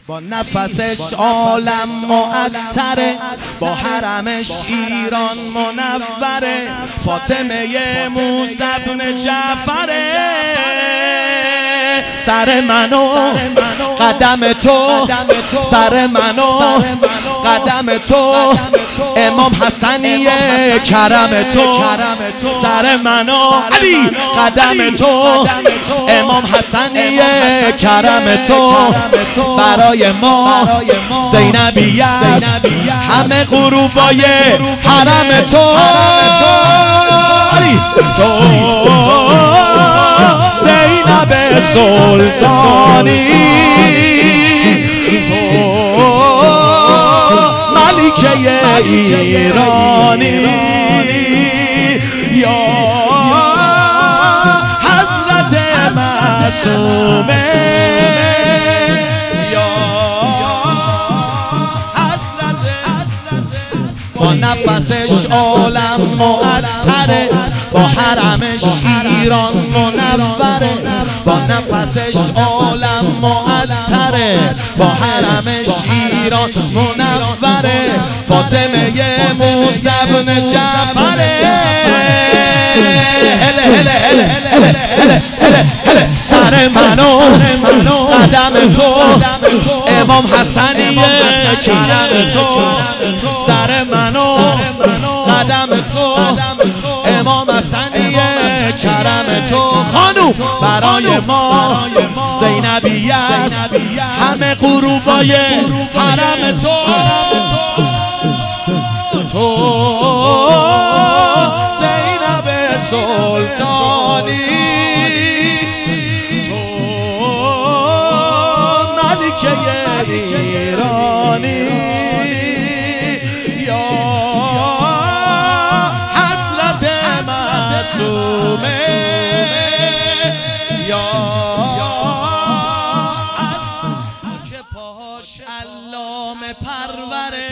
با نفسش عالم معطره، با حرمش ایران منوره. فاطمه موسی بن جعفره، سر منو قدم تو، سر منو قدم تو. امام حسنی کرم تو، سر منو علی قدم تو. امام حسنی کرم تو، برای ما زینبی است همه غروبای حرم تو. علی تو زینب سلطانی، تو ملکه ایرانی، یا حضرت معصومه، یا حضرت. با نفسش عالم معطره، با حرمش ایران منوره. با نفسش عالم معطره، با حرمش ایران منوره. فاطمه موسی بن جعفره، سر منو قدم تو. امام حسنی کرم تو، سر منو قدم تو. امام حسنی کرم تو. خانوم برای ما زینبی است همه غروبای حرم تو. تو زینب سلطانی، تو ملکه ایرانی، یا حضرت معصومه، یا که پاش علامه پروره،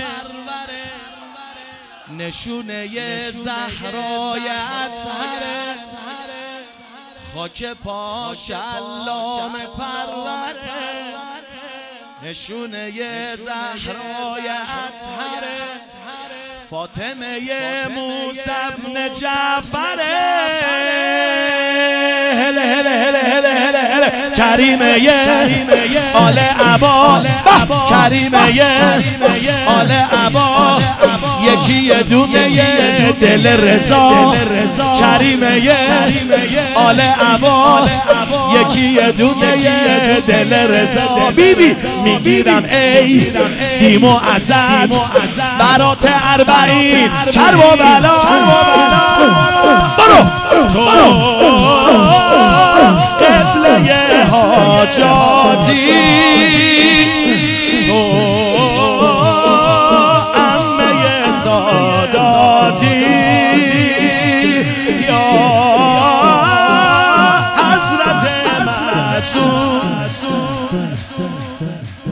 نشونه زهرای اطهره. خاک پاش علامه پروره، نشونه زهرای اطهره. فاطمه موسی بن جعفره، کریمه آل عبا، کریمه آل عبا. یکی دونه دل رضا، کریمه آل عبا. یکی دونه دل رضا. بیبی میگیرم ای دیمو ازت، برات اربعین کرب و بلا. برو تو قبله حاجاتی، تو عمه ساداتی، یا حضرت معصوم.